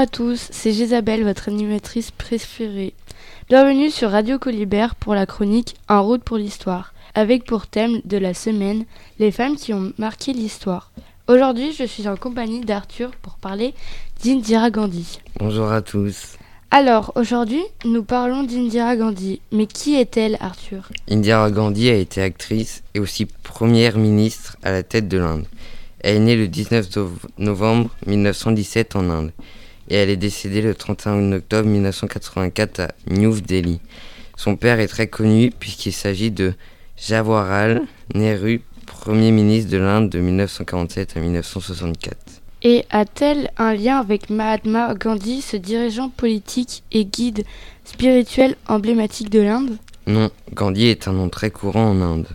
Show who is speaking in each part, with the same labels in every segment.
Speaker 1: à tous, c'est Jésabelle, votre animatrice préférée. Bienvenue sur Radio Colibert pour la chronique En route pour l'histoire, avec pour thème de la semaine les femmes qui ont marqué l'histoire. Aujourd'hui, je suis en compagnie d'Arthur pour parler d'Indira Gandhi.
Speaker 2: Bonjour à tous.
Speaker 1: Alors, aujourd'hui, nous parlons d'Indira Gandhi. Mais qui est-elle, Arthur ?
Speaker 2: Indira Gandhi a été actrice et aussi première ministre à la tête de l'Inde. Elle est née le 19 novembre 1917 en Inde et elle est décédée le 31 octobre 1984 à New Delhi. Son père est très connu puisqu'il s'agit de Jawaharlal Nehru, premier ministre de l'Inde de 1947 à 1964.
Speaker 1: Et a-t-elle un lien avec Mahatma Gandhi, ce dirigeant politique et guide spirituel emblématique de l'Inde ?
Speaker 2: Non, Gandhi est un nom très courant en Inde.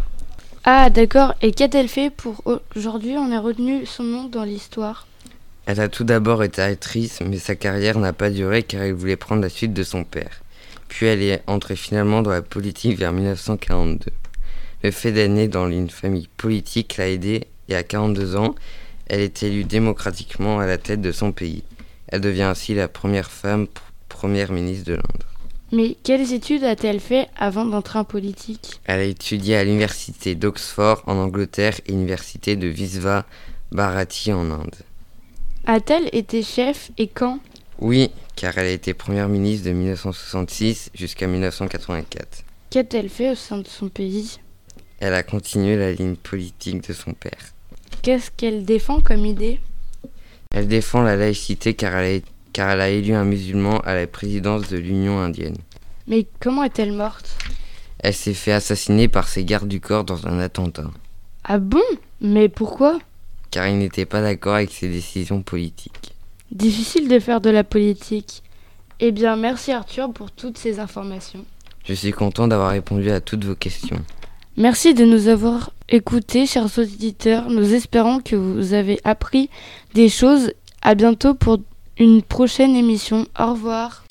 Speaker 1: Ah d'accord, et qu'a-t-elle fait pour aujourd'hui on a retenu son nom dans l'histoire ?
Speaker 2: Elle a tout d'abord été actrice, mais sa carrière n'a pas duré car elle voulait prendre la suite de son père. Puis elle est entrée finalement dans la politique vers 1942. Le fait d'être née dans une famille politique l'a aidée et à 42 ans, elle est élue démocratiquement à la tête de son pays. Elle devient ainsi la première femme première ministre de l'Inde.
Speaker 1: Mais quelles études a-t-elle fait avant d'entrer en politique ?
Speaker 2: Elle a étudié à l'université d'Oxford en Angleterre et l'université de Visva Bharati en Inde.
Speaker 1: A-t-elle été chef et quand ?
Speaker 2: Oui, car elle a été première ministre de 1966 jusqu'à 1984.
Speaker 1: Qu'a-t-elle fait au sein de son pays ?
Speaker 2: Elle a continué la ligne politique de son père.
Speaker 1: Qu'est-ce qu'elle défend comme idée ?
Speaker 2: Elle défend la laïcité car elle a élu un musulman à la présidence de l'Union indienne.
Speaker 1: Mais comment est-elle morte ?
Speaker 2: Elle s'est fait assassiner par ses gardes du corps dans un attentat.
Speaker 1: Ah bon ? Mais pourquoi ?
Speaker 2: Car ils n'étaient pas d'accord avec ses décisions politiques.
Speaker 1: Difficile de faire de la politique. Eh bien, merci Arthur pour toutes ces informations.
Speaker 2: Je suis content d'avoir répondu à toutes vos questions.
Speaker 1: Merci de nous avoir écoutés, chers auditeurs. Nous espérons que vous avez appris des choses. À bientôt pour une prochaine émission. Au revoir.